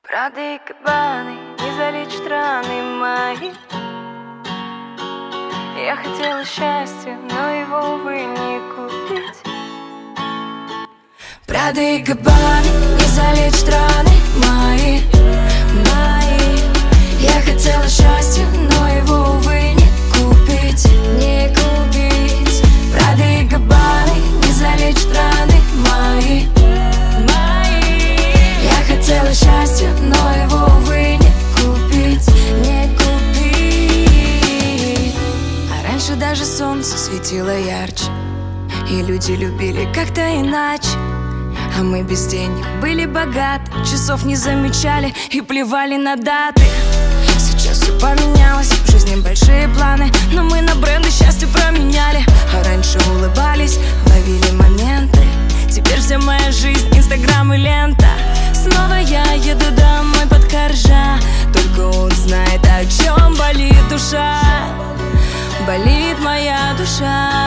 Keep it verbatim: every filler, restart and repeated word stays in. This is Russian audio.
Прады и кабаны не залечат раны мои. Я хотела счастья, но его, увы, не купить. Прады и кабаны не залечат раны мои, мои. Я хотела счастья, но его, увы, не купить, не купить. Прады и кабаны не залечат раны мои, мои. Я хотела счастья, но его, увы, не купить, не купить. А раньше даже солнце светило ярче, и люди любили как-то иначе. А мы без денег были богаты, часов не замечали и плевали на даты. Сейчас все поменялось, в жизни большие планы, но мы на бренды счастье променяли. А раньше улыбались, ловили моменты. Теперь вся моя жизнь инстаграм и лента. Снова я еду домой под коржа, только он знает, о чем болит душа. Болит моя душа.